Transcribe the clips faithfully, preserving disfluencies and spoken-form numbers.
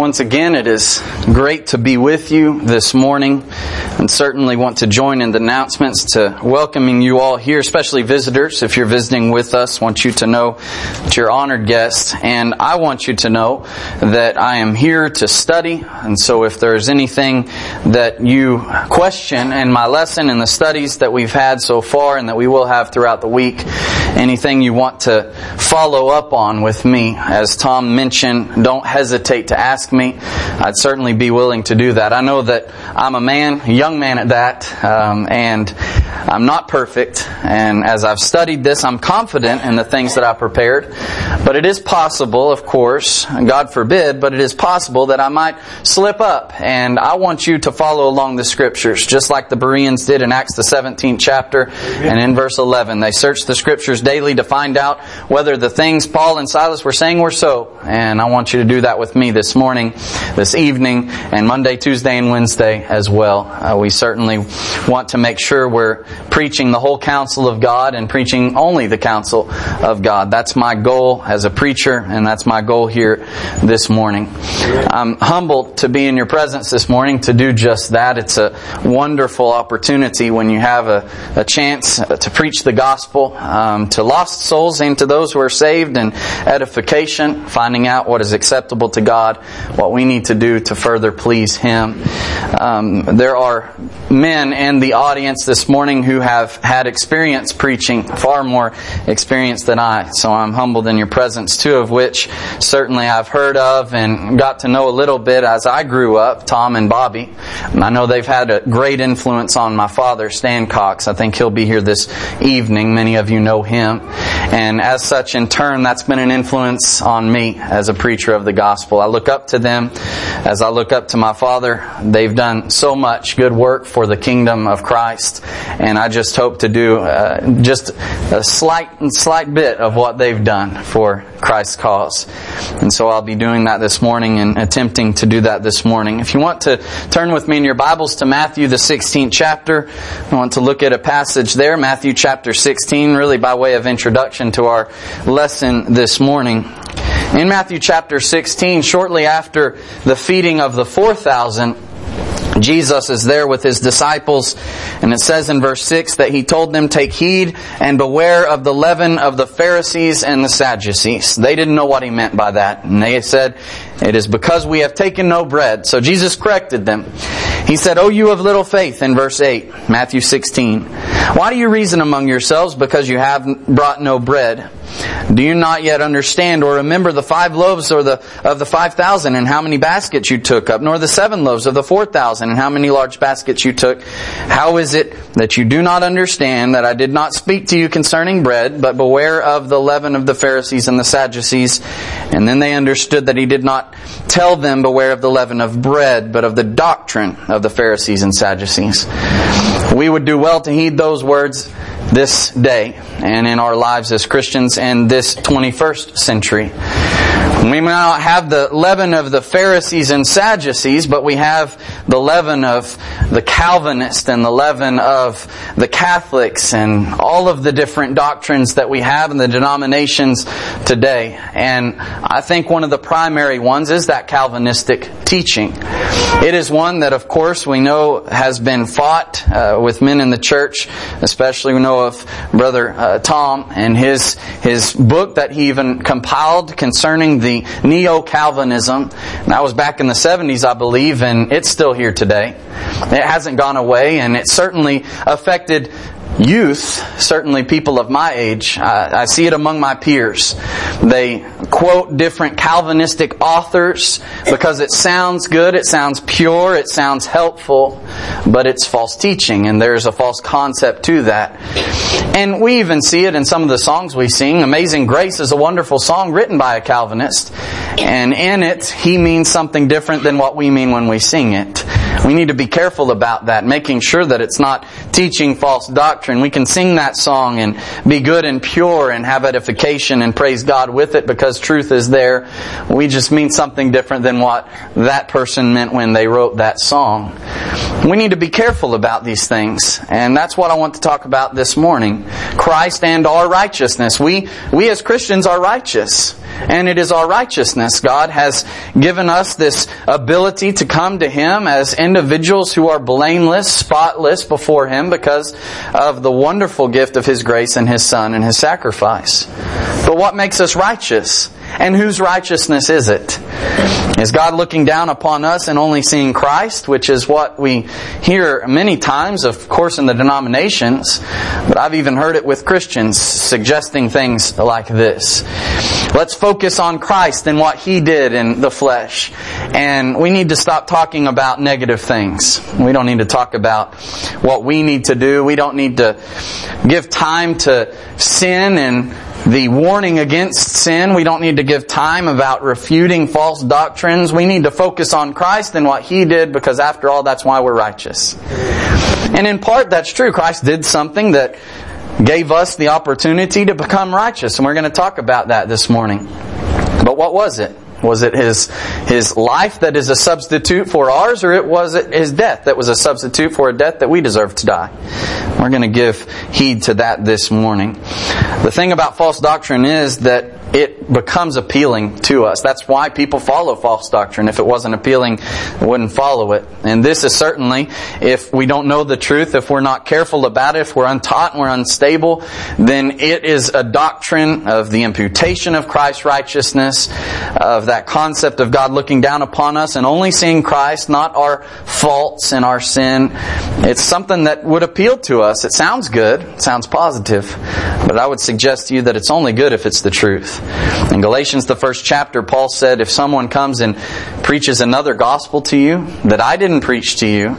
Once again, it is great to be with you this morning, and certainly want to join in the announcements to welcoming you all here, especially visitors. If you're visiting with us, I want you to know that you're honored guests, and I want you to know that I am here to study. And so if there's anything that you question in my lesson and the studies that we've had so far and that we will have throughout the week, anything you want to follow up on with me, as Tom mentioned, don't hesitate to ask me. I'd certainly be willing to do that. I know that I'm a man, a young man at that, um, and I'm not perfect. And as I've studied this, I'm confident in the things that I prepared. But it is possible, of course, God forbid, but it is possible that I might slip up. And I want you to follow along the Scriptures, just like the Bereans did in Acts the seventeenth chapter. And in verse eleven, they searched the Scriptures daily to find out whether the things Paul and Silas were saying were so. And I want you to do that with me this morning, this evening, and Monday, Tuesday, and Wednesday as well. Uh, we certainly want to make sure we're preaching the whole counsel of God and preaching only the counsel of God. That's my goal as a preacher, and that's my goal here this morning. I'm humbled to be in your presence this morning to do just that. It's a wonderful opportunity when you have a, a chance to preach the gospel um, to lost souls and to those who are saved, and edification, finding out what is acceptable to God, what we need to do to further please Him. Um, there are men in the audience this morning who have had experience preaching, far more experience than I. So I'm humbled in your presence, two of which certainly I've heard of and got to know a little bit as I grew up, Tom and Bobby. And I know they've had a great influence on my father, Stan Cox. I think he'll be here this evening. Many of you know him. And as such, in turn, that's been an influence on me as a preacher of the gospel. I look up to them as I look up to my father. They've done so much good work for the kingdom of Christ, and I just hope to do uh, just a slight slight bit of what they've done for Christ's cause. And so I'll be doing that this morning and attempting to do that this morning. If you want to turn with me in your Bibles to Matthew the sixteenth chapter, I want to look at a passage there, Matthew chapter sixteen, really by way of introduction to our lesson this morning. In Matthew chapter sixteen, shortly after the feeding of the four thousand, Jesus is there with His disciples, and it says in verse six that He told them, "Take heed and beware of the leaven of the Pharisees and the Sadducees." They didn't know what He meant by that, and they said, "It is because we have taken no bread." So Jesus corrected them. He said, "O you of little faith," in verse eight, Matthew sixteen, "why do you reason among yourselves because you have brought no bread? Do you not yet understand or remember the five loaves or the of the five thousand and how many baskets you took up, nor the seven loaves of the four thousand and how many large baskets you took? How is it that you do not understand that I did not speak to you concerning bread, but beware of the leaven of the Pharisees and the Sadducees?" And then they understood that He did not tell them beware of the leaven of bread, but of the doctrine of the Pharisees and Sadducees. We would do well to heed those words this day and in our lives as Christians in this twenty-first century. We may not have the leaven of the Pharisees and Sadducees, but we have the leaven of the Calvinists and the leaven of the Catholics and all of the different doctrines that we have in the denominations today. And I think one of the primary ones is that Calvinistic teaching. It is one that, of course, we know has been fought uh, with men in the church. Especially we know of Brother uh, Tom and his his book that he even compiled concerning the Neo-Calvinism. And that was back in the seventies, I believe, and it's still here today. It hasn't gone away, and it certainly affected youth, certainly people of my age. I, I see it among my peers. They quote different Calvinistic authors because it sounds good, it sounds pure, it sounds helpful, but it's false teaching, and there's a false concept to that. And we even see it in some of the songs we sing. Amazing Grace is a wonderful song written by a Calvinist, and in it, he means something different than what we mean when we sing it. We need to be careful about that, making sure that it's not teaching false doctrine. We can sing that song and be good and pure and have edification and praise God with it because truth is there. We just mean something different than what that person meant when they wrote that song. We need to be careful about these things, and that's what I want to talk about this morning. Christ and our righteousness. We, we as Christians are righteous. and it is our righteousness. God has given us this ability to come to Him as individuals who are blameless, spotless before Him because of the wonderful gift of His grace and His Son and His sacrifice. But what makes us righteous? And whose righteousness is it? Is God looking down upon us and only seeing Christ, which is what we hear many times, of course, in the denominations, but I've even heard it with Christians suggesting things like this. Let's focus on Christ and what He did in the flesh. And we need to stop talking about negative things. We don't need to talk about what we need to do. We don't need to give time to sin and the warning against sin. We don't need to give time about refuting false doctrines. We need to focus on Christ and what He did, because after all, that's why we're righteous. And in part, that's true. Christ did something that gave us the opportunity to become righteous. And we're going to talk about that this morning. But what was it? Was it His His life that is a substitute for ours, or it was it His death that was a substitute for a death that we deserve to die? We're going to give heed to that this morning. The thing about false doctrine is that it becomes appealing to us. That's why people follow false doctrine. If it wasn't appealing, they wouldn't follow it. And this is certainly, if we don't know the truth, if we're not careful about it, if we're untaught and we're unstable, then it is a doctrine of the imputation of Christ's righteousness, of that concept of God looking down upon us and only seeing Christ, not our faults and our sin. It's something that would appeal to us. It sounds good. It sounds positive. But I would suggest to you that it's only good if it's the truth. In Galatians, the first chapter, Paul said, if someone comes and preaches another gospel to you that I didn't preach to you,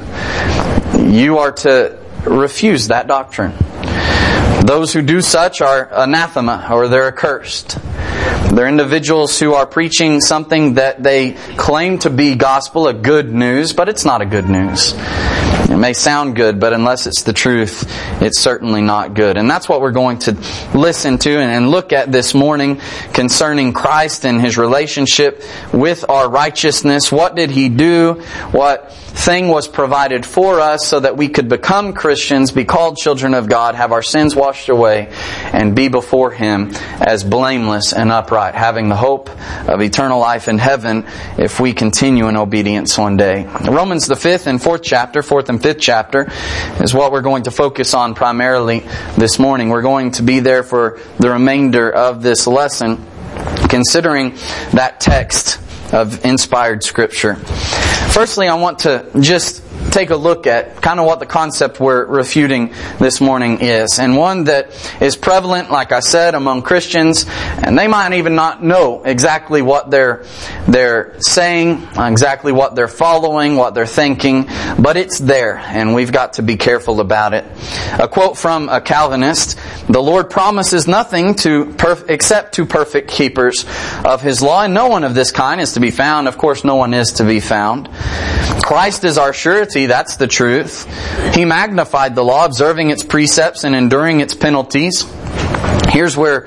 you are to refuse that doctrine. Those who do such are anathema, or they're accursed. They're individuals who are preaching something that they claim to be gospel, a good news, but it's not a good news. It may sound good, but unless it's the truth, it's certainly not good. And that's what we're going to listen to and look at this morning concerning Christ and His relationship with our righteousness. What did He do? What thing was provided for us so that we could become Christians, be called children of God, have our sins washed away, and be before Him as blameless and upright, having the hope of eternal life in heaven if we continue in obedience one day. Romans the fifth and fourth chapter, fourth and fifth chapter, is what we're going to focus on primarily this morning. We're going to be there for the remainder of this lesson, considering that text of inspired Scripture. Firstly, I want to just take a look at kind of what the concept we're refuting this morning is. And one that is prevalent, like I said, among Christians. And they might even not know exactly what they're, they're saying, exactly what they're following, what they're thinking. But it's there, and we've got to be careful about it. A quote from a Calvinist: "The Lord promises nothing to perf- except to perfect keepers of His law, and no one of this kind is to be found." Of course, no one is to be found. Christ is our surety, that's the truth. He magnified the law, observing its precepts and enduring its penalties. Here's where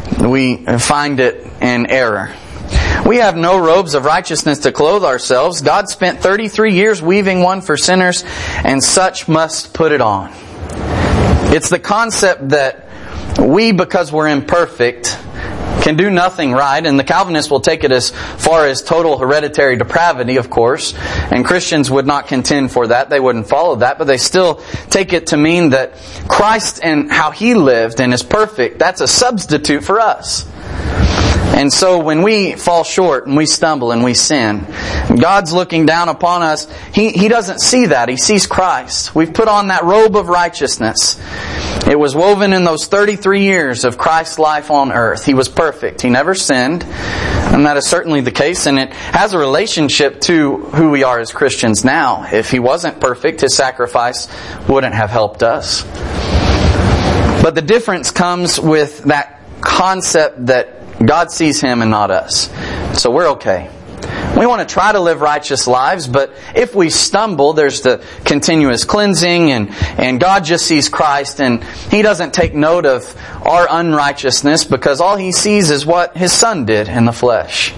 we find it in error. We have no robes of righteousness to clothe ourselves. God spent thirty-three years weaving one for sinners, and such must put it on. It's the concept that we, because we're imperfect, can do nothing right, and the Calvinists will take it as far as total hereditary depravity, of course, and Christians would not contend for that. They wouldn't follow that, but they still take it to mean that Christ and how He lived and is perfect, that's a substitute for us. And so when we fall short and we stumble and we sin, God's looking down upon us. He, he doesn't see that. He sees Christ. We've put on that robe of righteousness. It was woven in those thirty-three years of Christ's life on earth. He was perfect. He never sinned. And that is certainly the case. And it has a relationship to who we are as Christians now. If He wasn't perfect, His sacrifice wouldn't have helped us. But the difference comes with that concept that God sees Him and not us. So we're okay. We want to try to live righteous lives, but if we stumble, there's the continuous cleansing, and, and God just sees Christ, and He doesn't take note of our unrighteousness because all He sees is what His Son did in the flesh.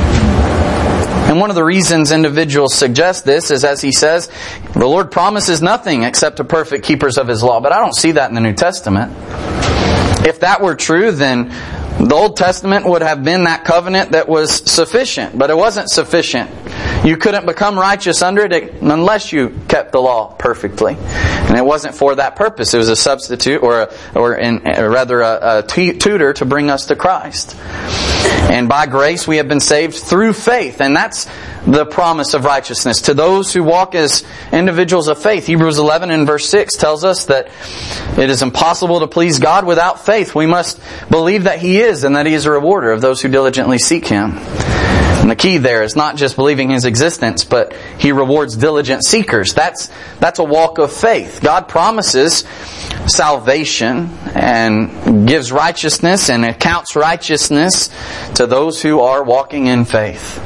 And one of the reasons individuals suggest this is, as he says, the Lord promises nothing except to perfect keepers of His law. But I don't see that in the New Testament. If that were true, then The Old Testament would have been that covenant that was sufficient, but it wasn't sufficient. You couldn't become righteous under it unless you kept the law perfectly. And it wasn't for that purpose. It was a substitute, or a, or in, or rather a, a t- tutor to bring us to Christ. And by grace we have been saved through faith. And that's the promise of righteousness to those who walk as individuals of faith. Hebrews eleven and verse six tells us that it is impossible to please God without faith. We must believe that He is, and that He is a rewarder of those who diligently seek Him. And the key there is not just believing His existence, but He rewards diligent seekers. That's that's a walk of faith. God promises salvation and gives righteousness and accounts righteousness to those who are walking in faith.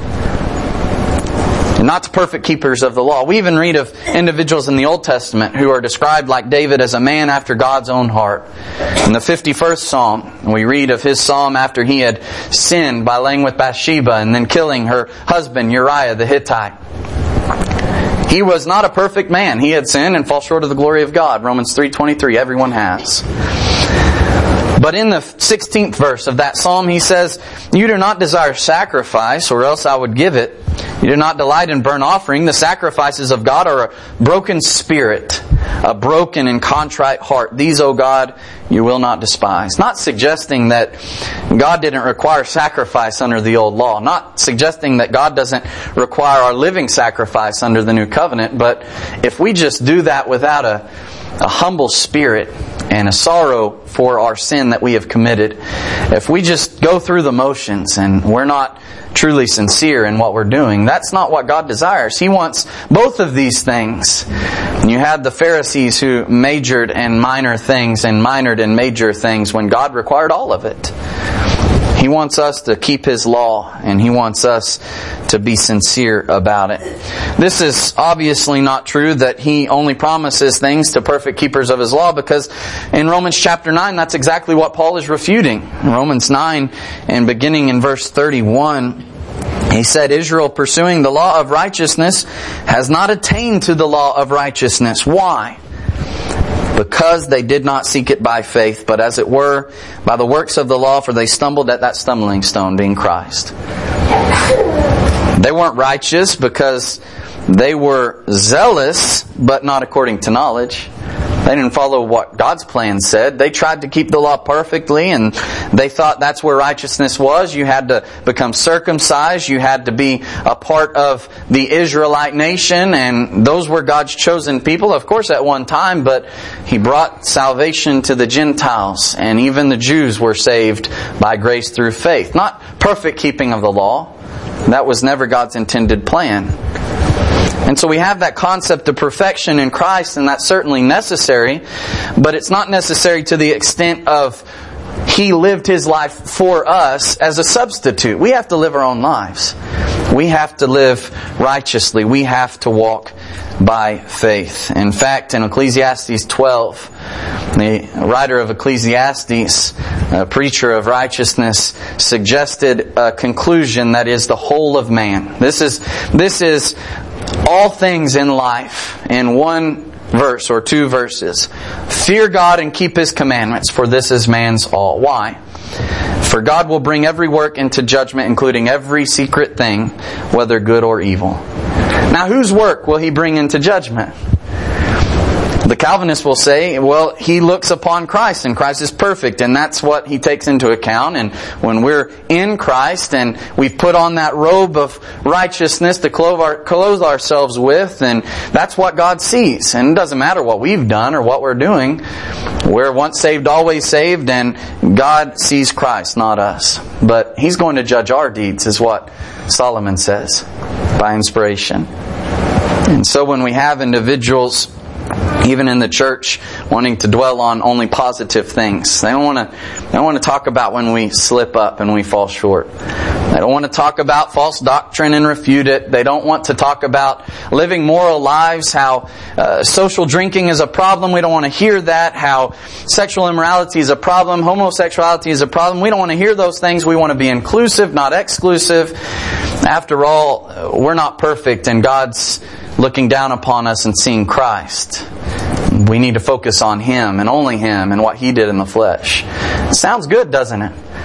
And not to perfect keepers of the law. We even read of individuals in the Old Testament who are described like David as a man after God's own heart. In the fifty-first Psalm, we read of his psalm after he had sinned by laying with Bathsheba and then killing her husband Uriah the Hittite. He was not a perfect man. He had sinned and fall short of the glory of God. Romans three twenty-three, everyone has. But in the sixteenth verse of that psalm, he says, "You do not desire sacrifice, or else I would give it. You do not delight in burnt offering. The sacrifices of God are a broken spirit, a broken and contrite heart. These, O God, you will not despise." Not suggesting that God didn't require sacrifice under the old law. Not suggesting that God doesn't require our living sacrifice under the new covenant. But if we just do that without a, a humble spirit and a sorrow for our sin that we have committed, if we just go through the motions and we're not truly sincere in what we're doing, that's not what God desires. He wants both of these things. And you had the Pharisees who majored in minor things and minored in major things when God required all of it. He wants us to keep His law, and He wants us to be sincere about it. This is obviously not true that He only promises things to perfect keepers of His law, because in Romans chapter nine, that's exactly what Paul is refuting. In Romans nine, and beginning in verse thirty-one, he said, "Israel, pursuing the law of righteousness, has not attained to the law of righteousness." Why? Because they did not seek it by faith, but as it were, by the works of the law, for they stumbled at that stumbling stone, being Christ. They weren't righteous because they were zealous, but not according to knowledge. They didn't follow what God's plan said. They tried to keep the law perfectly, and they thought that's where righteousness was. You had to become circumcised. You had to be a part of the Israelite nation, and those were God's chosen people, of course, at one time, but He brought salvation to the Gentiles, and even the Jews were saved by grace through faith. Not perfect keeping of the law. That was never God's intended plan. And so we have that concept of perfection in Christ, and that's certainly necessary, but it's not necessary to the extent of He lived His life for us as a substitute. We have to live our own lives. We have to live righteously. We have to walk by faith. In fact, in Ecclesiastes twelve, the writer of Ecclesiastes, a preacher of righteousness, suggested a conclusion that is the whole of man. This is, this is all things in life in one verse or two verses. Fear God and keep His commandments, for this is man's all. Why? For God will bring every work into judgment, including every secret thing, whether good or evil. Now, whose work will He bring into judgment? The Calvinists will say, well, He looks upon Christ, and Christ is perfect, and that's what He takes into account. And when we're in Christ and we've put on that robe of righteousness to clothe, our, clothe ourselves with, and that's what God sees. And it doesn't matter what we've done or what we're doing. We're once saved, always saved, and God sees Christ, not us. But He's going to judge our deeds, is what Solomon says, by inspiration. And so when we have individuals, even in the church, wanting to dwell on only positive things. They don't want to they don't want to talk about when we slip up and we fall short. They don't want to talk about false doctrine and refute it. They don't want to talk about living moral lives, how uh, social drinking is a problem. We don't want to hear that. How sexual immorality is a problem. Homosexuality is a problem. We don't want to hear those things. We want to be inclusive, not exclusive. After all, we're not perfect, and God's looking down upon us and seeing Christ. We need to focus on Him and only Him and what He did in the flesh. It sounds good, doesn't it?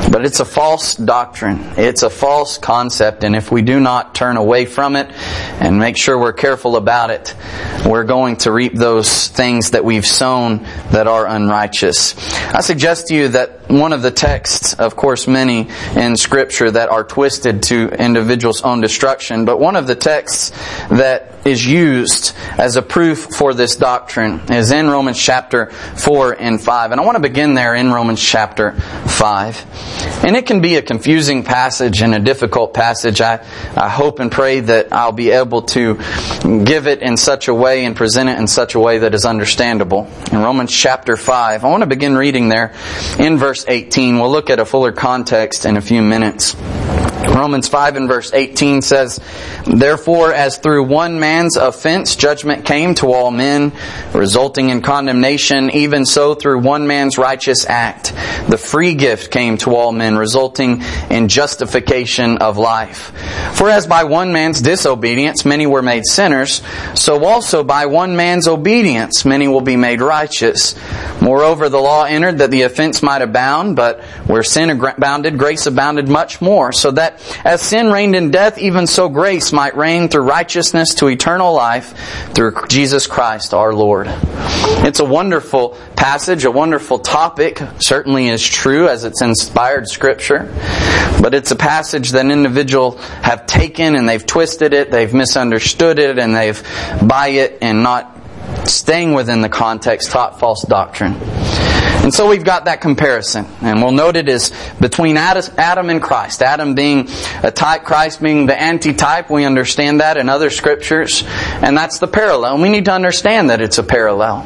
But it's a false doctrine. It's a false concept, and if we do not turn away from it and make sure we're careful about it, we're going to reap those things that we've sown that are unrighteous. I suggest to you that one of the texts, of course many in Scripture that are twisted to individuals' own destruction, but one of the texts that is used as a proof for this doctrine is in Romans chapter four and five. And I want to begin there in Romans chapter five. And it can be a confusing passage and a difficult passage. I, I hope and pray that I'll be able to give it in such a way and present it in such a way that is understandable. In Romans chapter five, I want to begin reading there in verse eighteen. We'll look at a fuller context in a few minutes. Romans five and verse eighteen says, "Therefore, as through one man's offense judgment came to all men, resulting in condemnation, even so through one man's righteous act, the free gift came to all men, resulting in justification of life. For as by one man's disobedience many were made sinners, so also by one man's obedience many will be made righteous. Moreover, the law entered that the offense might abound, but where sin abounded, grace abounded much more, so that as sin reigned in death, even so grace might reign through righteousness to eternal life through Jesus Christ our Lord." It's a wonderful passage, a wonderful topic. Certainly is true as it's inspired Scripture. But it's a passage that individuals have taken and they've twisted it, they've misunderstood it, and they've by it and not staying within the context taught false doctrine. And so we've got that comparison. And we'll note it is between Adam and Christ. Adam being a type, Christ being the antitype. We understand that in other scriptures. And that's the parallel. And we need to understand that it's a parallel.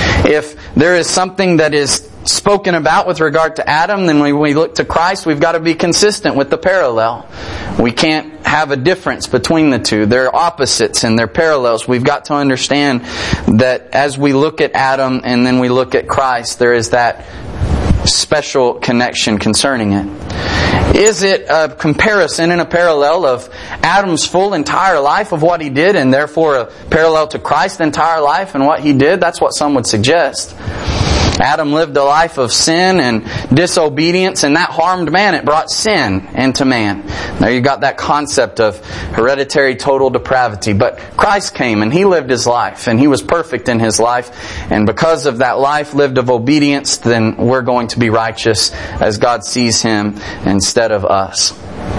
If there is something that is spoken about with regard to Adam, then when we look to Christ, we've got to be consistent with the parallel. We can't have a difference between the two. They're opposites and they're parallels. We've got to understand that as we look at Adam and then we look at Christ, there is that special connection concerning it. Is it a comparison and a parallel of Adam's full entire life of what he did, and therefore a parallel to Christ's entire life and what he did? That's what some would suggest. Adam lived a life of sin and disobedience, and that harmed man. It brought sin into man. Now you got that concept of hereditary total depravity. But Christ came and He lived His life, and He was perfect in His life. And because of that life lived of obedience, then we're going to be righteous as God sees Him instead of us.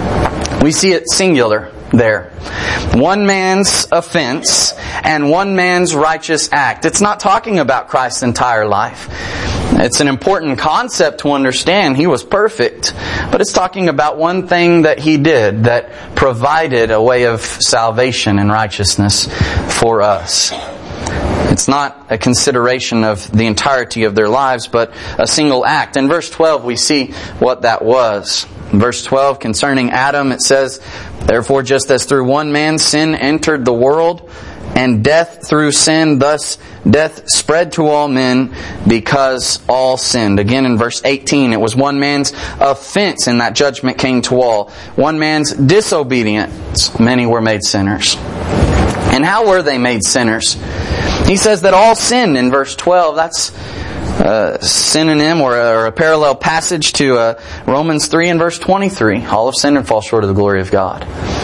We see it singular there. One man's offense and one man's righteous act. It's not talking about Christ's entire life. It's an important concept to understand. He was perfect. But it's talking about one thing that He did that provided a way of salvation and righteousness for us. It's not a consideration of the entirety of their lives, but a single act. In verse twelve, we see what that was. In verse twelve, concerning Adam, it says, "Therefore, just as through one man sin entered the world, and death through sin, thus death spread to all men because all sinned." Again, in verse eighteen, it was one man's offense, and that judgment came to all. One man's disobedience, many were made sinners. And how were they made sinners? He says that all sinned in verse twelve. That's a synonym or a, or a parallel passage to uh, Romans three and verse twenty-three. All have sinned and fall short of the glory of God.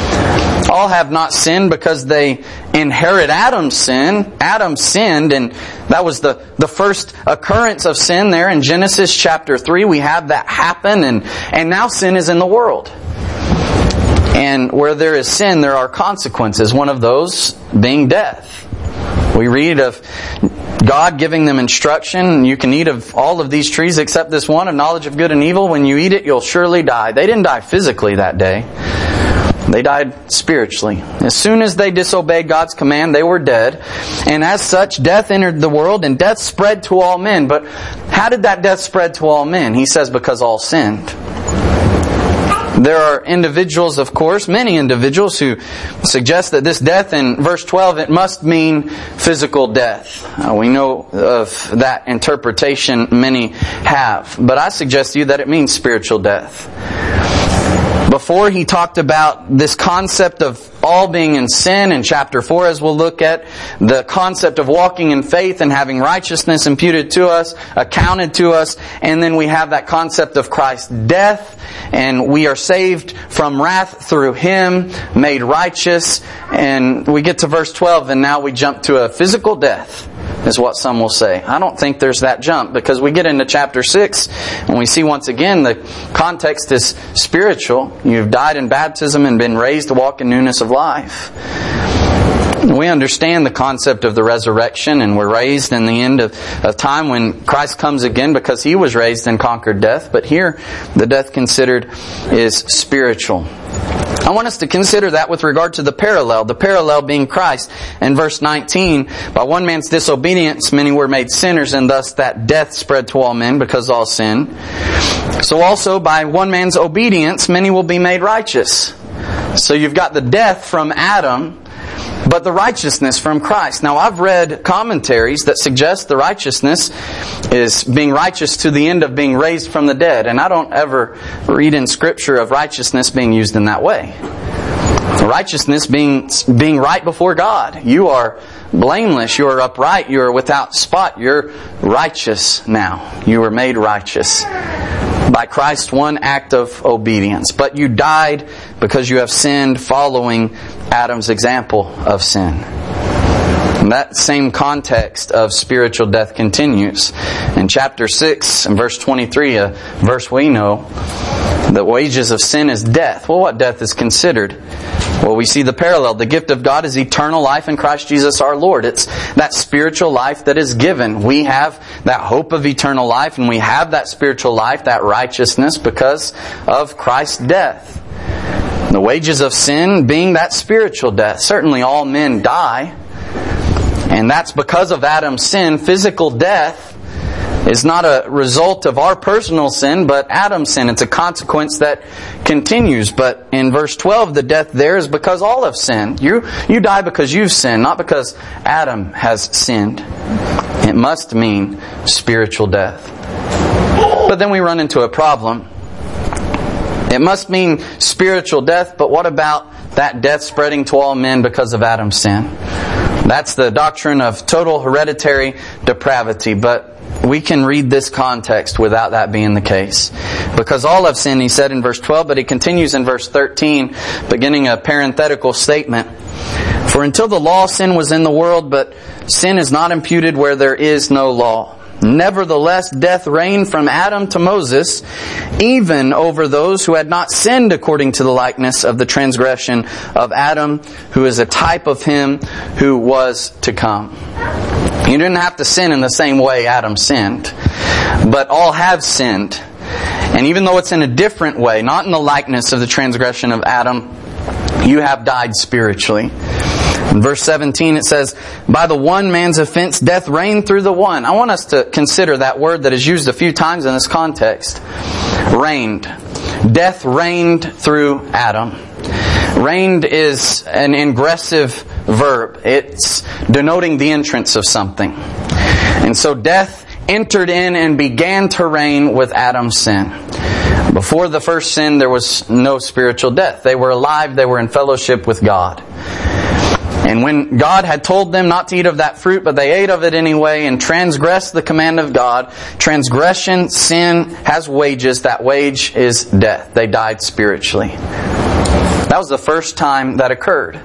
All have not sinned because they inherit Adam's sin. Adam sinned, and that was the, the first occurrence of sin there in Genesis chapter three. We have that happen, and, and now sin is in the world. And where there is sin, there are consequences. One of those being death. We read of God giving them instruction. You can eat of all of these trees except this one, of knowledge of good and evil. When you eat it, you'll surely die. They didn't die physically that day. They died spiritually. As soon as they disobeyed God's command, they were dead. And as such, death entered the world, and death spread to all men. But how did that death spread to all men? He says, because all sinned. There are individuals, of course, many individuals who suggest that this death in verse twelve, it must mean physical death. Uh, we know of that interpretation many have. But I suggest to you that it means spiritual death. before he talked about this concept of all being in sin in chapter four, as we'll look at, the concept of walking in faith and having righteousness imputed to us, accounted to us, and then we have that concept of Christ's death, and we are saved from wrath through Him, made righteous, and we get to verse twelve, and now we jump to a physical death, is what some will say. I don't think there's that jump, because we get into chapter six and we see once again the context is spiritual. You've died in baptism and been raised to walk in newness of life. We understand the concept of the resurrection, and we're raised in the end of, of time when Christ comes again, because He was raised and conquered death. But here, the death considered is spiritual. I want us to consider that with regard to the parallel, the parallel being Christ. In verse nineteen, by one man's disobedience many were made sinners, and thus that death spread to all men because all sinned. So also by one man's obedience many will be made righteous. So you've got the death from Adam, but the righteousness from Christ. Now, I've read commentaries that suggest the righteousness is being righteous to the end of being raised from the dead. And I don't ever read in Scripture of righteousness being used in that way. Righteousness being being right before God. You are blameless. You are upright. You are without spot. You're righteous now. You were made righteous by Christ's one act of obedience. But you died because you have sinned following Adam's example of sin. And that same context of spiritual death continues. In chapter six, and verse twenty-three, a verse we know, the wages of sin is death. Well, what death is considered? Well, we see the parallel. The gift of God is eternal life in Christ Jesus our Lord. It's that spiritual life that is given. We have that hope of eternal life, and we have that spiritual life, that righteousness, because of Christ's death. The wages of sin being that spiritual death. Certainly all men die, and that's because of Adam's sin. Physical death is not a result of our personal sin, but Adam's sin. It's a consequence that continues. But in verse twelve, the death there is because all have sinned. You, you die because you've sinned, not because Adam has sinned. It must mean spiritual death. But then we run into a problem. It must mean spiritual death, but what about that death spreading to all men because of Adam's sin? That's the doctrine of total hereditary depravity, but we can read this context without that being the case. Because all have sinned, he said in verse twelve, but he continues in verse thirteen, beginning a parenthetical statement. For until the law, sin was in the world, but sin is not imputed where there is no law. Nevertheless, death reigned from Adam to Moses, even over those who had not sinned according to the likeness of the transgression of Adam, who is a type of him who was to come. You didn't have to sin in the same way Adam sinned, but all have sinned. And even though it's in a different way, not in the likeness of the transgression of Adam, you have died spiritually. In verse seventeen it says, by the one man's offense death reigned through the one. I want us to consider that word that is used a few times in this context. Reigned. Death reigned through Adam. Reigned is an ingressive verb. It's denoting the entrance of something. And so death entered in and began to reign with Adam's sin. Before the first sin, there was no spiritual death. They were alive. They were in fellowship with God. And when God had told them not to eat of that fruit, but they ate of it anyway and transgressed the command of God, transgression, sin has wages. That wage is death. They died spiritually. That was the first time that occurred.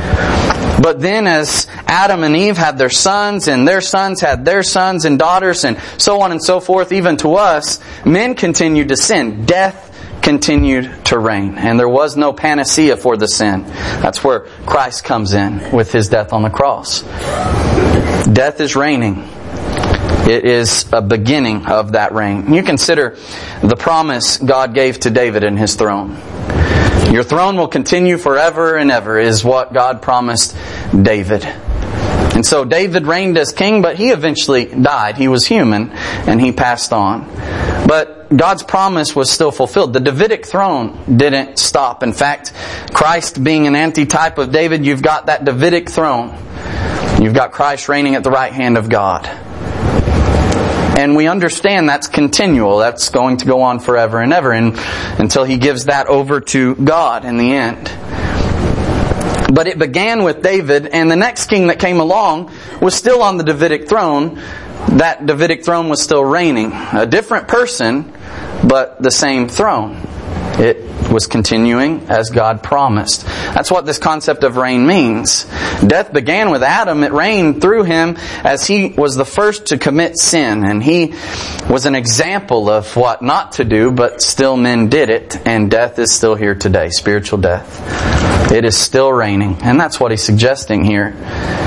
But then as Adam and Eve had their sons, and their sons had their sons and daughters, and so on and so forth, even to us, men continued to sin. Death continued to reign. And there was no panacea for the sin. That's where Christ comes in with His death on the cross. Death is reigning. It is a beginning of that reign. You consider the promise God gave to David in His throne. Your throne will continue forever and ever is what God promised David. And so David reigned as king, but he eventually died. He was human and he passed on. But God's promise was still fulfilled. The Davidic throne didn't stop. In fact, Christ being an antitype of David, you've got that Davidic throne. You've got Christ reigning at the right hand of God. And we understand that's continual. That's going to go on forever and ever and, until He gives that over to God in the end. But it began with David, and the next king that came along was still on the Davidic throne. That Davidic throne was still reigning. A different person, but the same throne. It was continuing as God promised. That's what this concept of reign means. Death began with Adam. It reigned through him as he was the first to commit sin. And he was an example of what not to do, but still men did it. And death is still here today. Spiritual death. It is still reigning. And that's what he's suggesting here.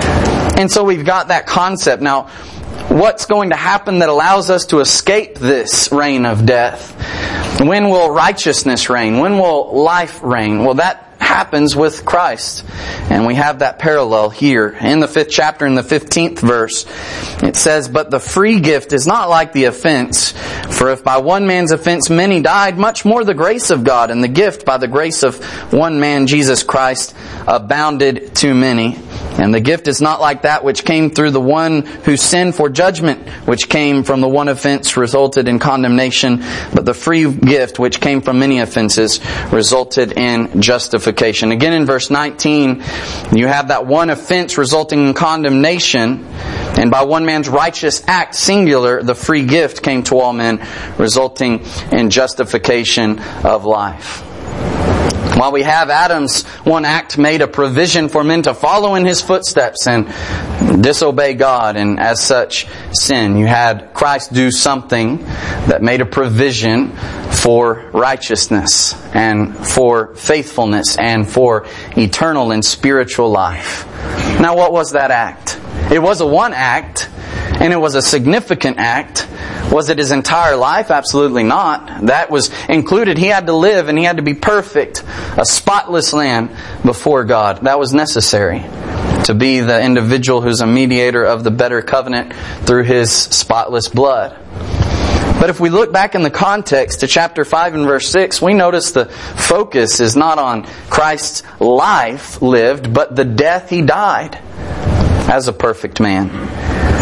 And so we've got that concept. Now, what's going to happen that allows us to escape this reign of death? When will righteousness reign? When will life reign? Well, that happens with Christ. And we have that parallel here. In the fifth chapter, in the fifteenth verse, it says, "But the free gift is not like the offense. For if by one man's offense many died, much more the grace of God and the gift by the grace of one man, Jesus Christ, abounded to many. And the gift is not like that which came through the one who sinned, for judgment which came from the one offense resulted in condemnation, but the free gift which came from many offenses resulted in justification." Again in verse nineteen, you have that one offense resulting in condemnation, and by one man's righteous act, singular, the free gift came to all men, resulting in justification of life. While we have Adam's one act made a provision for men to follow in his footsteps and disobey God and as such sin, you had Christ do something that made a provision for righteousness and for faithfulness and for eternal and spiritual life. Now, what was that act? It was a one act, and it was a significant act. Was it his entire life? Absolutely not. That was included. He had to live and he had to be perfect, a spotless lamb before God. That was necessary to be the individual who's a mediator of the better covenant through His spotless blood. But if we look back in the context to chapter five and verse six, we notice the focus is not on Christ's life lived, but the death He died as a perfect man.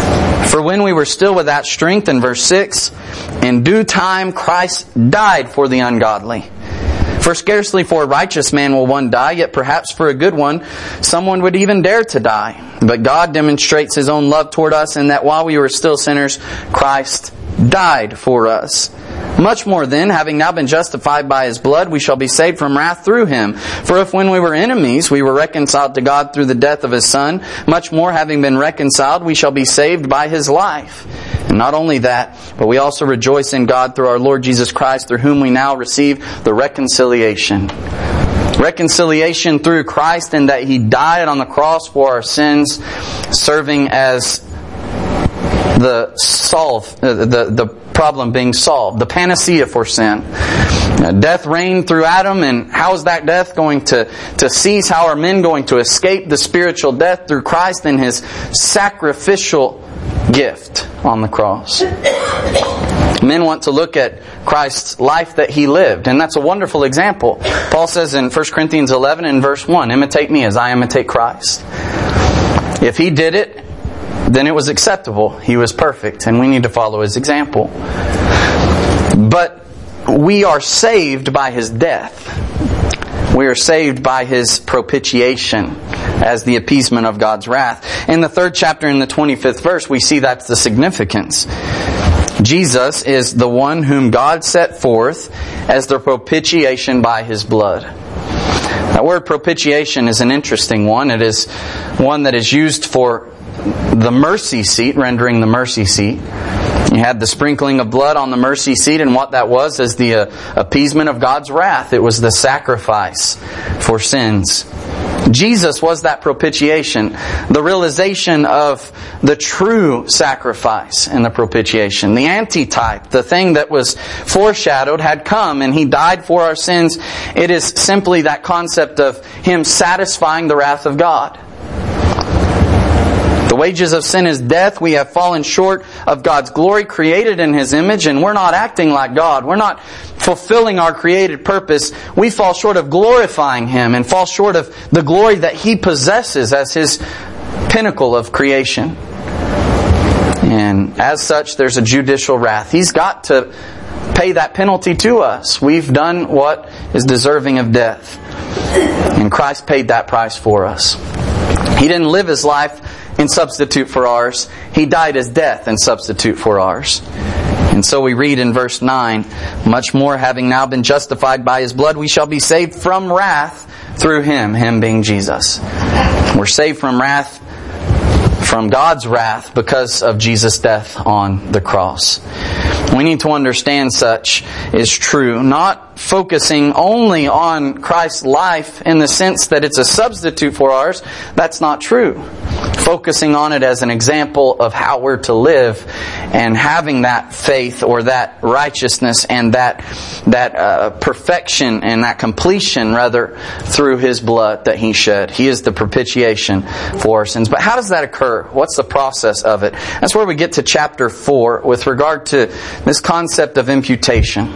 For when we were still without strength, in verse six, in due time Christ died for the ungodly. For scarcely for a righteous man will one die, yet perhaps for a good one someone would even dare to die. But God demonstrates His own love toward us in that while we were still sinners, Christ died for us. Much more then, having now been justified by His blood, we shall be saved from wrath through Him. For if when we were enemies, we were reconciled to God through the death of His Son, much more having been reconciled, we shall be saved by His life. And not only that, but we also rejoice in God through our Lord Jesus Christ, through whom we now receive the reconciliation. Reconciliation through Christ, in that He died on the cross for our sins, serving as the solve, the, the, the problem being solved, the panacea for sin. Death reigned through Adam, and how is that death going to, to cease? How are men going to escape the spiritual death? Through Christ and His sacrificial gift on the cross. Men want to look at Christ's life that He lived, and that's a wonderful example. Paul says in First Corinthians eleven and verse one, "Imitate me as I imitate Christ." If He did it, then it was acceptable. He was perfect, and we need to follow His example. But we are saved by His death. We are saved by His propitiation as the appeasement of God's wrath. In the third chapter, in the twenty-fifth verse, we see that's the significance. Jesus is the one whom God set forth as the propitiation by His blood. That word propitiation is an interesting one. It is one that is used for the mercy seat, rendering the mercy seat. You had the sprinkling of blood on the mercy seat, and what that was is the uh, appeasement of God's wrath. It was the sacrifice for sins. Jesus was that propitiation, the realization of the true sacrifice in the propitiation. The antitype, the thing that was foreshadowed, had come, and He died for our sins. It is simply that concept of Him satisfying the wrath of God. The wages of sin is death. We have fallen short of God's glory, created in His image, and we're not acting like God. We're not fulfilling our created purpose. We fall short of glorifying Him and fall short of the glory that He possesses as His pinnacle of creation. And as such, there's a judicial wrath. He's got to pay that penalty to us. We've done what is deserving of death. And Christ paid that price for us. He didn't live His life in substitute for ours. He died as death in substitute for ours. And so we read in verse nine, much more, having now been justified by His blood, we shall be saved from wrath through Him, Him being Jesus. We're saved from wrath, from God's wrath, because of Jesus' death on the cross. We need to understand such is true, not focusing only on Christ's life in the sense that it's a substitute for ours. That's not true. Focusing on it as an example of how we're to live, and having that faith or that righteousness and that that uh, perfection and that completion, rather, through His blood that He shed. He is the propitiation for our sins. But how does that occur? What's the process of it? That's where we get to chapter four with regard to this concept of imputation.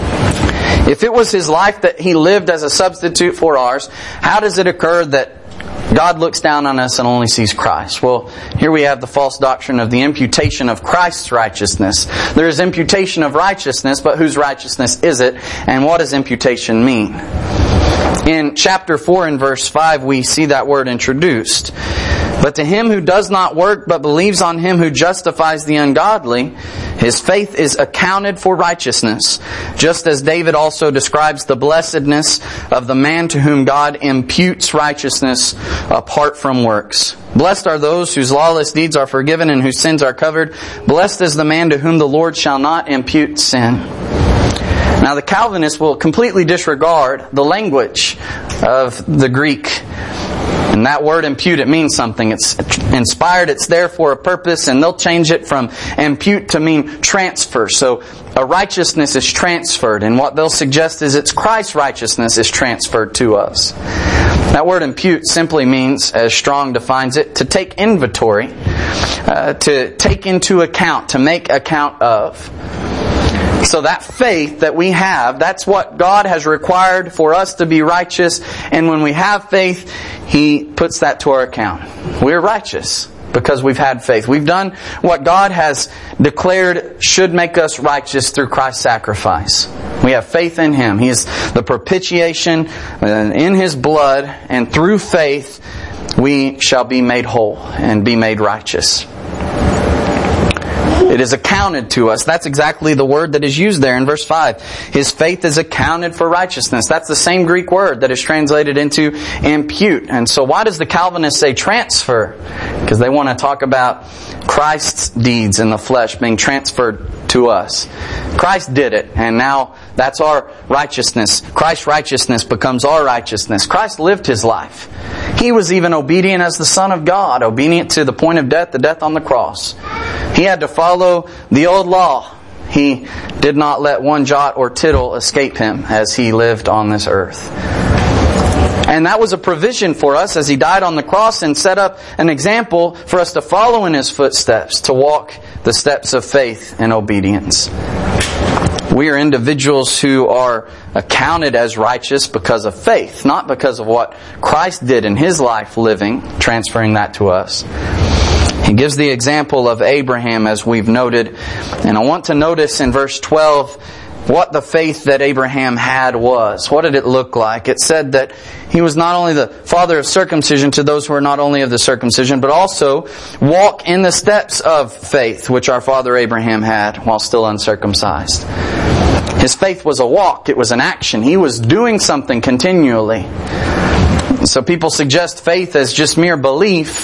If it was His life that He lived as a substitute for ours, how does it occur that God looks down on us and only sees Christ? Well, here we have the false doctrine of the imputation of Christ's righteousness. There is imputation of righteousness, but whose righteousness is it? And what does imputation mean? In chapter four and verse five, we see that word introduced. But to him who does not work, but believes on Him who justifies the ungodly, his faith is accounted for righteousness. Just as David also describes the blessedness of the man to whom God imputes righteousness apart from works. Blessed are those whose lawless deeds are forgiven and whose sins are covered. Blessed is the man to whom the Lord shall not impute sin. Now the Calvinists will completely disregard the language of the Greek. And that word impute, it means something. It's inspired, it's there for a purpose, and they'll change it from impute to mean transfer. So a righteousness is transferred, and what they'll suggest is it's Christ's righteousness is transferred to us. That word impute simply means, as Strong defines it, to take inventory, uh, to take into account, to make account of. So that faith that we have, that's what God has required for us to be righteous. And when we have faith, He puts that to our account. We're righteous because we've had faith. We've done what God has declared should make us righteous through Christ's sacrifice. We have faith in Him. He is the propitiation in His blood, and through faith we shall be made whole and be made righteous. It is accounted to us. That's exactly the word that is used there in verse five. His faith is accounted for righteousness. That's the same Greek word that is translated into impute. And so why does the Calvinist say transfer? Because they want to talk about Christ's deeds in the flesh being transferred to us. Christ did it, and now that's our righteousness. Christ's righteousness becomes our righteousness. Christ lived His life. He was even obedient as the Son of God, obedient to the point of death, the death on the cross. He had to follow the old law. He did not let one jot or tittle escape Him as He lived on this earth. And that was a provision for us as He died on the cross and set up an example for us to follow in His footsteps, to walk the steps of faith and obedience. We are individuals who are accounted as righteous because of faith, not because of what Christ did in His life living, transferring that to us. He gives the example of Abraham, as we've noted. And I want to notice in verse twelve what the faith that Abraham had was. What did it look like? It said that he was not only the father of circumcision to those who are not only of the circumcision, but also walk in the steps of faith, which our father Abraham had while still uncircumcised. His faith was a walk. It was an action. He was doing something continually. So people suggest faith as just mere belief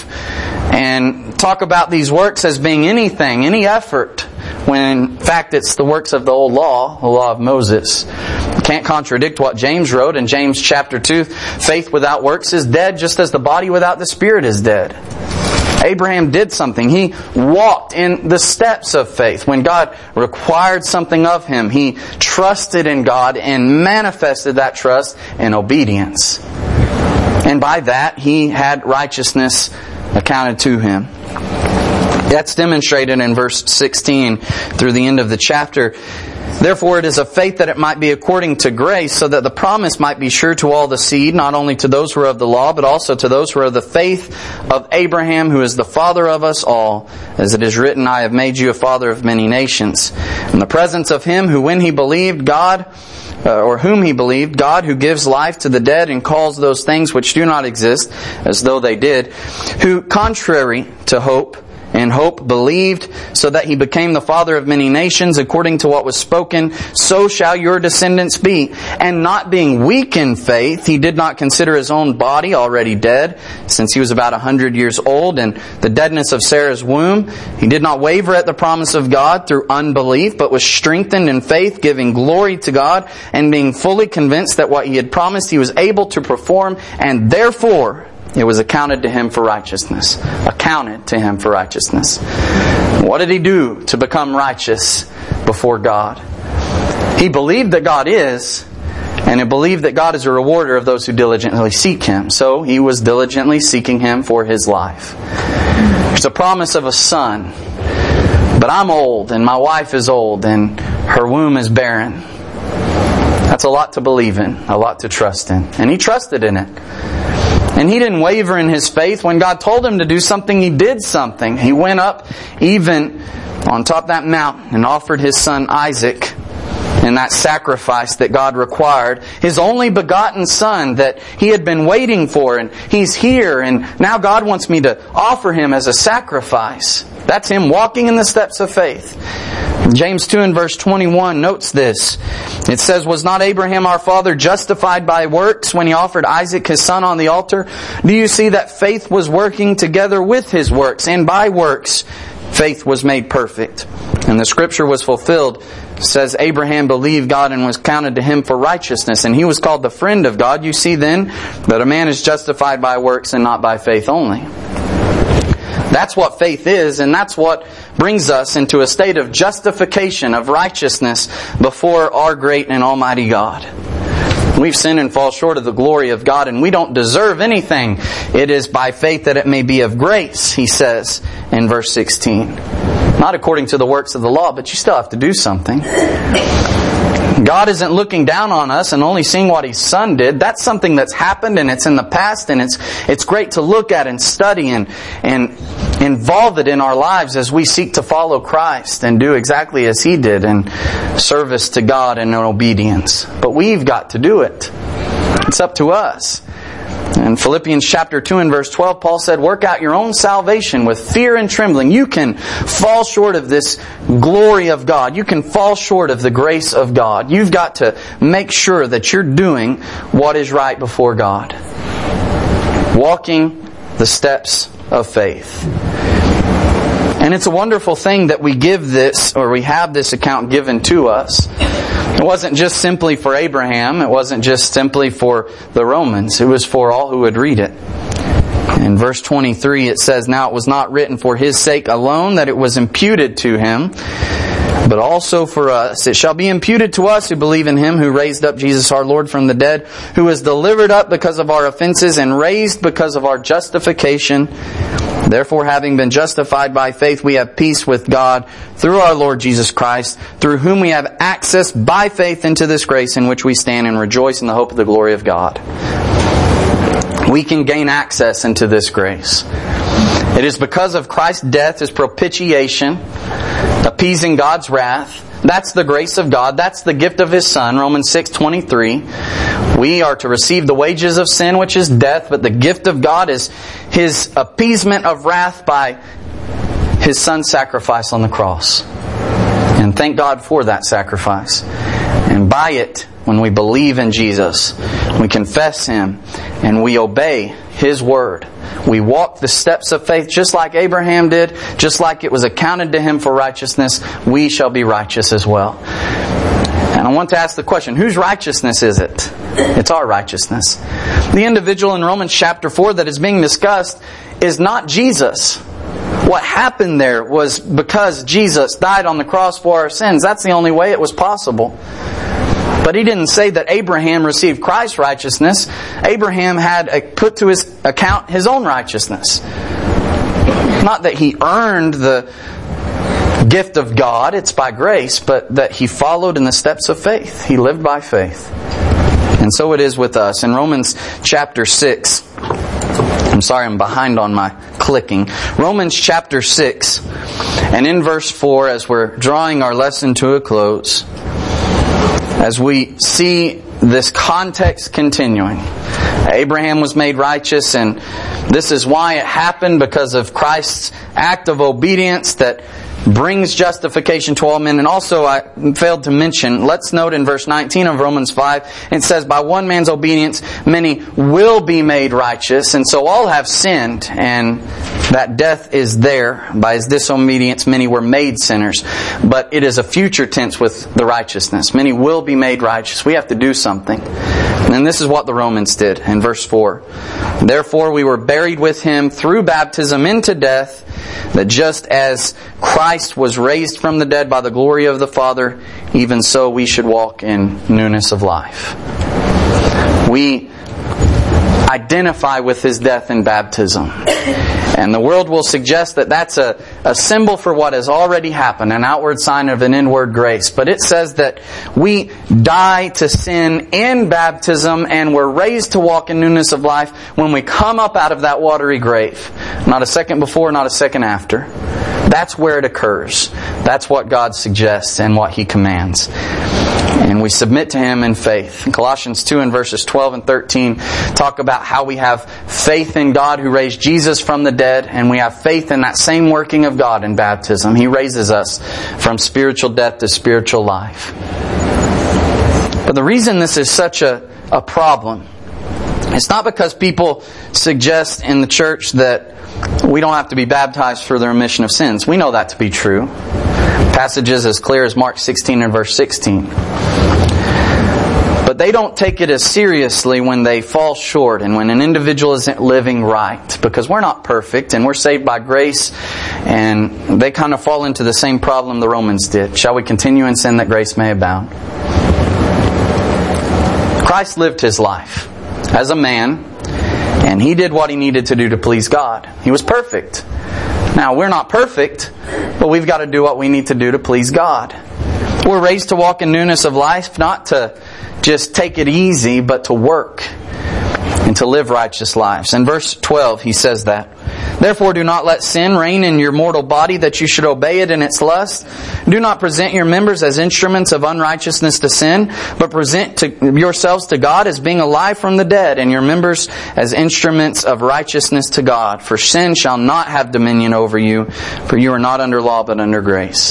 and talk about these works as being anything, any effort, when in fact it's the works of the old law, the law of Moses. You can't contradict what James wrote in James chapter two. Faith without works is dead, just as the body without the spirit is dead. Abraham did something. He walked in the steps of faith. When God required something of him, he trusted in God and manifested that trust in obedience. And by that, he had righteousness accounted to him. That's demonstrated in verse sixteen through the end of the chapter. Therefore it is of faith that it might be according to grace, so that the promise might be sure to all the seed, not only to those who are of the law, but also to those who are of the faith of Abraham, who is the father of us all. As it is written, I have made you a father of many nations. In the presence of him who, when he believed God, uh, or whom he believed, God who gives life to the dead and calls those things which do not exist as though they did, who, contrary to hope, in hope believed, so that he became the father of many nations, according to what was spoken, so shall your descendants be. And not being weak in faith, he did not consider his own body already dead, since he was about a hundred years old, and the deadness of Sarah's womb. He did not waver at the promise of God through unbelief, but was strengthened in faith, giving glory to God, and being fully convinced that what he had promised he was able to perform, and therefore it was accounted to him for righteousness. Accounted to him for righteousness. What did he do to become righteous before God? He believed that God is, and he believed that God is a rewarder of those who diligently seek Him. So he was diligently seeking Him for his life. There's a promise of a son. But I'm old, and my wife is old, and her womb is barren. That's a lot to believe in, a lot to trust in. And he trusted in it. And he didn't waver in his faith. When God told him to do something, he did something. He went up even on top of that mountain and offered his son Isaac in that sacrifice that God required. His only begotten son that he had been waiting for. And he's here. And now God wants me to offer him as a sacrifice. That's him walking in the steps of faith. James two and verse twenty-one notes this. It says, was not Abraham our father justified by works when he offered Isaac his son on the altar? Do you see that faith was working together with his works, and by works faith was made perfect? And the scripture was fulfilled. It says Abraham believed God and was counted to him for righteousness, and he was called the friend of God. You see then that a man is justified by works and not by faith only. That's what faith is, and that's what brings us into a state of justification, of righteousness before our great and almighty God. We've sinned and fall short of the glory of God, and we don't deserve anything. It is by faith that it may be of grace, he says in verse sixteen. Not according to the works of the law, but you still have to do something. God isn't looking down on us and only seeing what His Son did. That's something that's happened and it's in the past, and it's it's great to look at and study and, and involve it in our lives as we seek to follow Christ and do exactly as He did in service to God and in obedience. But we've got to do it. It's up to us. In Philippians chapter two and verse twelve, Paul said, work out your own salvation with fear and trembling. You can fall short of this glory of God. You can fall short of the grace of God. You've got to make sure that you're doing what is right before God. Walking the steps of faith. And it's a wonderful thing that we give this, or we have this account given to us. It wasn't just simply for Abraham. It wasn't just simply for the Romans. It was for all who would read it. In verse twenty-three it says, now it was not written for his sake alone that it was imputed to him, but also for us. It shall be imputed to us who believe in Him who raised up Jesus our Lord from the dead, who was delivered up because of our offenses and raised because of our justification. Therefore, having been justified by faith, we have peace with God through our Lord Jesus Christ, through whom we have access by faith into this grace in which we stand and rejoice in the hope of the glory of God. We can gain access into this grace. It is because of Christ's death, His propitiation, appeasing God's wrath. That's the grace of God. That's the gift of His Son, Romans six twenty-three. We are to receive the wages of sin, which is death, but the gift of God is His appeasement of wrath by His Son's sacrifice on the cross. And thank God for that sacrifice. And by it, when we believe in Jesus, we confess Him, and we obey His Word. We walk the steps of faith just like Abraham did, just like it was accounted to him for righteousness, we shall be righteous as well. And I want to ask the question, whose righteousness is it? It's our righteousness. The individual in Romans chapter four that is being discussed is not Jesus. What happened there was because Jesus died on the cross for our sins. That's the only way it was possible. But he didn't say that Abraham received Christ's righteousness. Abraham had put to his account his own righteousness. Not that he earned the gift of God, it's by grace, but that he followed in the steps of faith. He lived by faith. And so it is with us. In Romans chapter six, I'm sorry, I'm behind on my clicking. Romans chapter six, and in verse four, as we're drawing our lesson to a close, as we see this context continuing. Abraham was made righteous, and this is why it happened, because of Christ's act of obedience that brings justification to all men. And also, I failed to mention, let's note in verse nineteen of Romans five, it says, by one man's obedience, many will be made righteous. And so all have sinned, and that death is there. By his disobedience, many were made sinners. But it is a future tense with the righteousness. Many will be made righteous. We have to do something. And this is what the Romans did in verse four. Therefore we were buried with him through baptism into death, that just as Christ was raised from the dead by the glory of the Father, even so we should walk in newness of life. We identify with his death in baptism. And the world will suggest that that's a, a symbol for what has already happened, an outward sign of an inward grace. But it says that we die to sin in baptism, and we're raised to walk in newness of life when we come up out of that watery grave. Not a second before, not a second after. That's where it occurs. That's what God suggests and what He commands. And we submit to Him in faith. Colossians two and verses twelve and thirteen talk about how we have faith in God who raised Jesus from the dead, and we have faith in that same working of God in baptism. He raises us from spiritual death to spiritual life. But the reason this is such a, a problem, it's not because people suggest in the church that we don't have to be baptized for the remission of sins. We know that to be true. Passages as clear as Mark sixteen and verse sixteen. But they don't take it as seriously when they fall short and when an individual isn't living right. Because we're not perfect and we're saved by grace, and they kind of fall into the same problem the Romans did. Shall we continue in sin that grace may abound? Christ lived His life as a man, and He did what He needed to do to please God. He was perfect. Now, we're not perfect, but we've got to do what we need to do to please God. We're raised to walk in newness of life, not to just take it easy, but to work and to live righteous lives. In verse twelve, he says that. Therefore, do not let sin reign in your mortal body, that you should obey it in its lust. Do not present your members as instruments of unrighteousness to sin, but present to yourselves to God as being alive from the dead, and your members as instruments of righteousness to God. For sin shall not have dominion over you, for you are not under law, but under grace.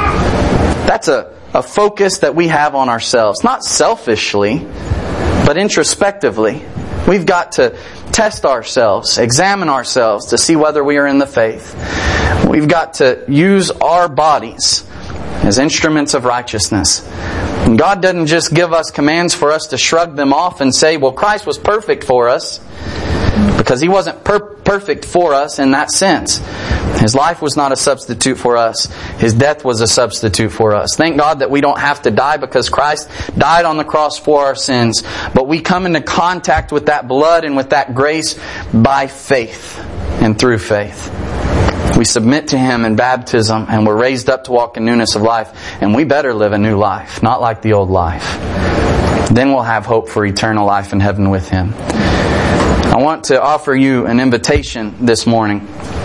That's a, a focus that we have on ourselves. Not selfishly, but introspectively. We've got to test ourselves, examine ourselves to see whether we are in the faith. We've got to use our bodies as instruments of righteousness. And God doesn't just give us commands for us to shrug them off and say, well, Christ was perfect for us. Because He wasn't per- perfect for us in that sense. His life was not a substitute for us. His death was a substitute for us. Thank God that we don't have to die, because Christ died on the cross for our sins. But we come into contact with that blood and with that grace by faith and through faith. We submit to Him in baptism, and we're raised up to walk in newness of life. And we better live a new life, not like the old life. Then we'll have hope for eternal life in heaven with Him. I want to offer you an invitation this morning.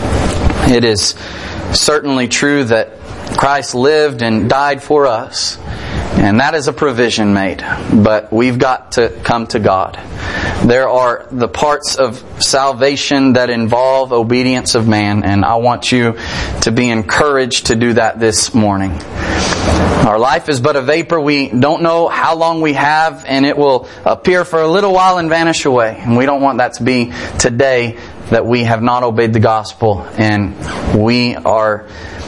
It is certainly true that Christ lived and died for us, and that is a provision made. But we've got to come to God. There are the parts of salvation that involve obedience of man, and I want you to be encouraged to do that this morning. Our life is but a vapor. We don't know how long we have, and it will appear for a little while and vanish away. And we don't want that to be today, that we have not obeyed the gospel and we are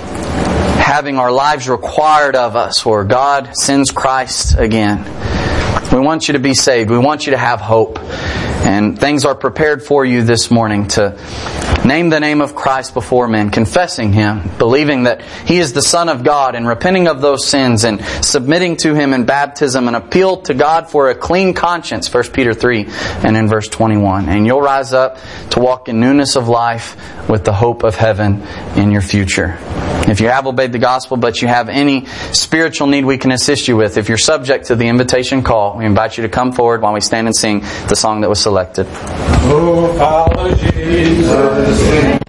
having our lives required of us, or God sends Christ again. We want you to be saved. We want you to have hope. And things are prepared for you this morning to name the name of Christ before men, confessing Him, believing that He is the Son of God, and repenting of those sins and submitting to Him in baptism and appeal to God for a clean conscience, First Peter three and in verse twenty-one. And you'll rise up to walk in newness of life with the hope of heaven in your future. If you have obeyed the gospel, but you have any spiritual need we can assist you with, if you're subject to the invitation call, we invite you to come forward while we stand and sing the song that was selected. Oh, follow Jesus.